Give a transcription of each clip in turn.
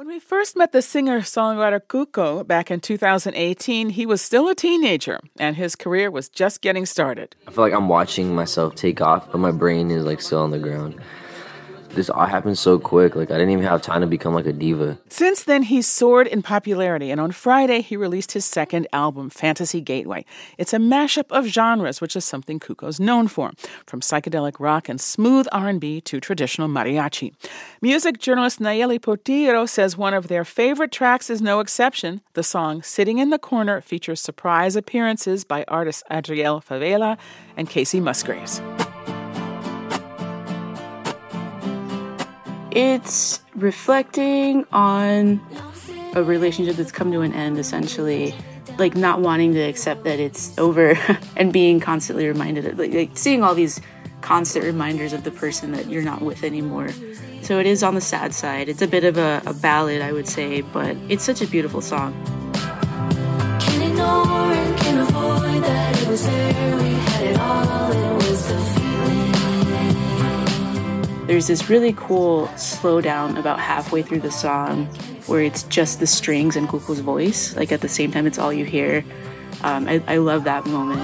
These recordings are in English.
When we first met the singer-songwriter Cuco back in 2018, he was still a teenager, and his career was just getting started. I feel like I'm watching myself take off, but my brain is still on the ground. This all happened so quick. I didn't even have time to become a diva. Since then, he's soared in popularity, and on Friday, he released his second album, Fantasy Gateway. It's a mashup of genres, which is something Cuco's known for, from psychedelic rock and smooth R&B to traditional mariachi. Music journalist Nayeli Portillo says one of their favorite tracks is no exception. The song Sitting in the Corner features surprise appearances by artists Adriel Favela and Casey Musgraves. It's reflecting on a relationship that's come to an end, essentially. Not wanting to accept that it's over and being constantly reminded of, seeing all these constant reminders of the person that you're not with anymore. So it is on the sad side. It's a bit of a ballad, I would say, but it's such a beautiful song. Can't ignore and can't avoid that it was there, we had it all, it was the feeling. There's this really cool slowdown about halfway through the song where it's just the strings and Cuco's voice. At the same time, it's all you hear. I love that moment.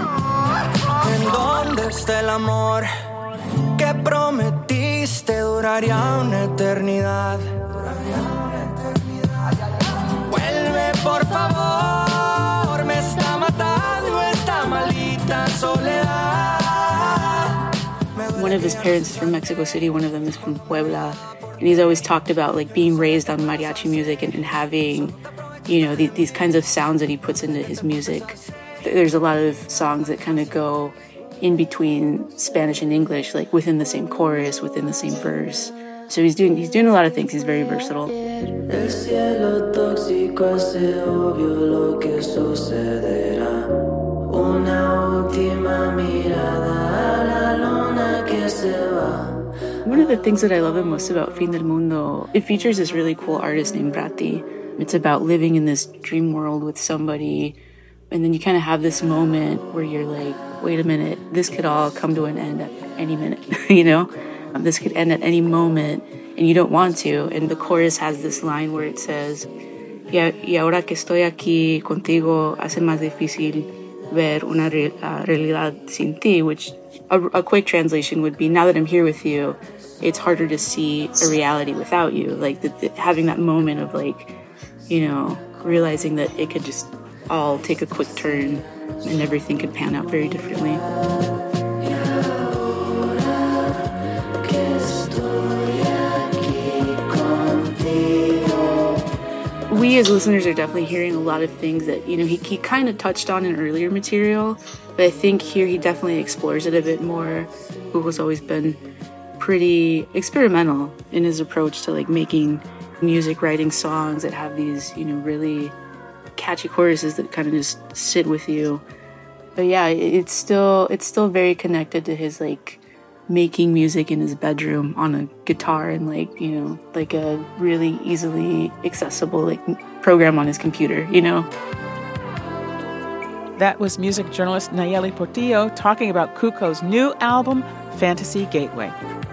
Vuelve por favor, me está matando esta maldita soledad. One of his parents is from Mexico City, one of them is from Puebla, and he's always talked about being raised on mariachi music and having, these kinds of sounds that he puts into his music. There's a lot of songs that kind of go in between Spanish and English, within the same chorus, within the same verse. So he's doing a lot of things. He's very versatile. El cielo tóxico hace obvio lo que sucederá. Una última mirada a la luna que se va. One of the things that I love the most about Fin del Mundo, it features this really cool artist named Bratti. It's about living in this dream world with somebody, and then you kind of have this moment where you're like, wait a minute, this could all come to an end at any minute, This could end at any moment, and you don't want to. And the chorus has this line where it says, y ahora que estoy aquí contigo, hace más difícil ver una realidad sin ti, which a quick translation would be, now that I'm here with you, it's harder to see a reality without you. Having that moment of realizing that it could just all take a quick turn and everything could pan out very differently. We as listeners are definitely hearing a lot of things that, he kind of touched on in earlier material, but I think here he definitely explores it a bit more. Cuco's always been pretty experimental in his approach to making music, writing songs that have these, really catchy choruses that kind of just sit with you. But yeah, it's still very connected to his making music in his bedroom on a guitar and a really easily accessible program on his computer, That was music journalist Nayeli Portillo talking about Cuco's new album, Fantasy Gateway.